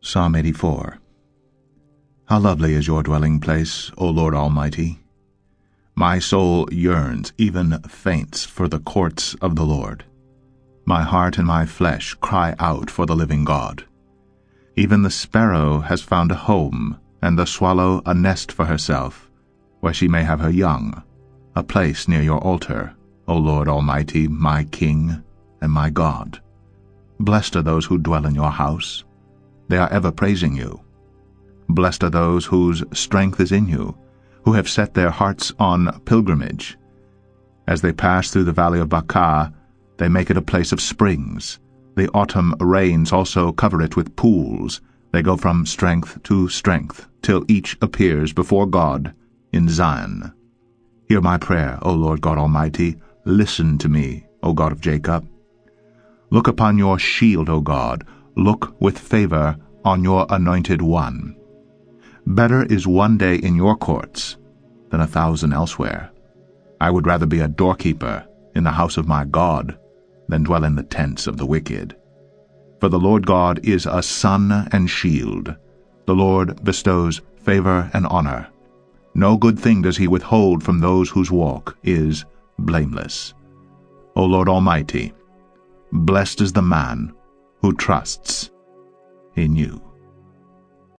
Psalm 84. How lovely is your dwelling place, O Lord Almighty! My soul yearns, even faints, for the courts of the Lord. My heart and my flesh cry out for the living God. Even the sparrow has found a home, and the swallow a nest for herself, where she may have her young, a place near your altar, O Lord Almighty, my King and my God. Blessed are those who dwell in your house. They are ever praising you. Blessed are those whose strength is in you, who have set their hearts on pilgrimage. As they pass through the valley of Baca, they make it a place of springs. The autumn rains also cover it with pools. They go from strength to strength, till each appears before God in Zion. Hear my prayer, O Lord God Almighty. Listen to me, O God of Jacob. Look upon your shield, O God. Look with favor on your anointed one. Better is one day in your courts than 1,000 elsewhere. I would rather be a doorkeeper in the house of my God than dwell in the tents of the wicked. For the Lord God is a sun and shield. The Lord bestows favor and honor. No good thing does he withhold from those whose walk is blameless. O Lord Almighty, blessed is the man who trusts in you.